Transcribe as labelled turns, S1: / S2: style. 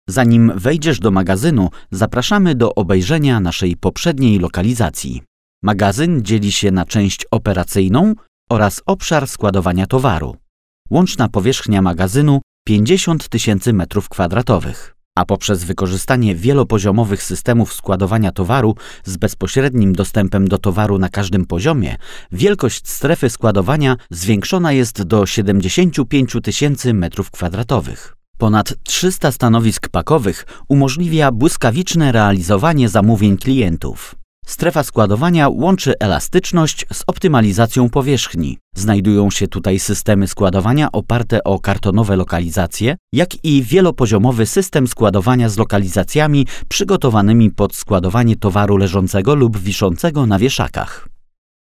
S1: Zanim wejdziesz do magazynu, zapraszamy do obejrzenia naszej poprzedniej lokalizacji. Magazyn dzieli się na część operacyjną oraz obszar składowania towaru. Łączna powierzchnia magazynu 50 000 m2, a poprzez wykorzystanie wielopoziomowych systemów składowania towaru z bezpośrednim dostępem do towaru na każdym poziomie, wielkość strefy składowania zwiększona jest do 75 000 m2. Ponad 300 stanowisk pakowych umożliwia błyskawiczne realizowanie zamówień klientów. Strefa składowania łączy elastyczność z optymalizacją powierzchni. Znajdują się tutaj systemy składowania oparte o kartonowe lokalizacje, jak i wielopoziomowy system składowania z lokalizacjami przygotowanymi pod składowanie towaru leżącego lub wiszącego na wieszakach.